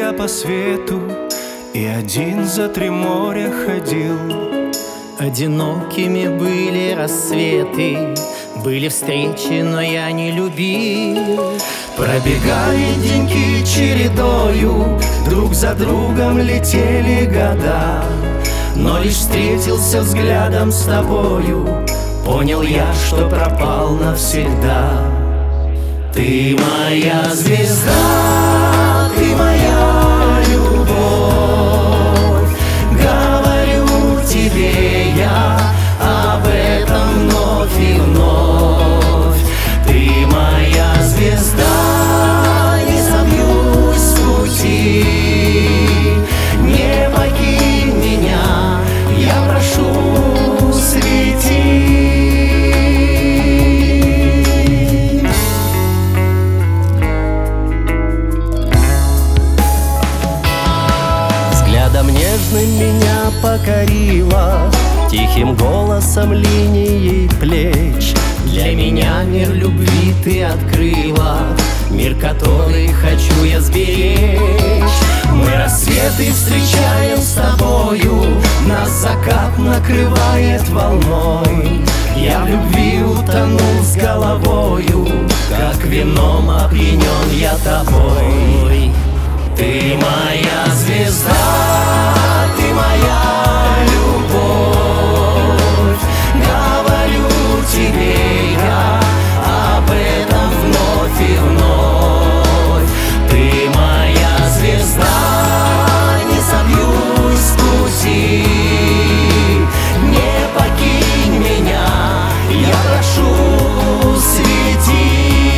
я по свету и один за 3 моря ходил. Одинокими были рассветы, были встречи, но я не любил. Пробегали деньки чередою, друг за другом летели года. Но лишь встретился взглядом с тобою, понял я, что пропал навсегда. Ты моя звезда, ты моя любовь. Говорю тебе я об этом вновь и вновь. Ты моя звезда, не собьюсь с пути. Не покинь меня, я прошу, свети. Взглядом нежным меня покорила, тихим голосом линией плеч. Для меня мир любви ты открыла, мир, который хочу я сберечь. Мы рассветы встречаем с тобою, нас закат накрывает волной. Я в любви утонул с головою, как вином опьянен я тобой. Ты моя звезда, ты моя любовь. Говорю тебе я об этом вновь и вновь. Ты моя звезда, не собьюсь с пути. Не покинь меня, я прошу, свети.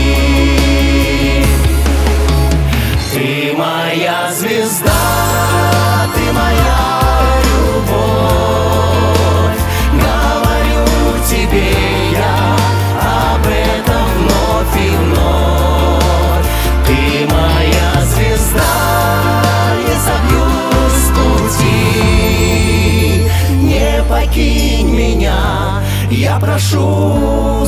Ты моя звезда, ты моя любовь. Говорю тебе я об этом вновь и вновь. Ты моя звезда, не собьюсь с пути. Не покинь меня, я прошу,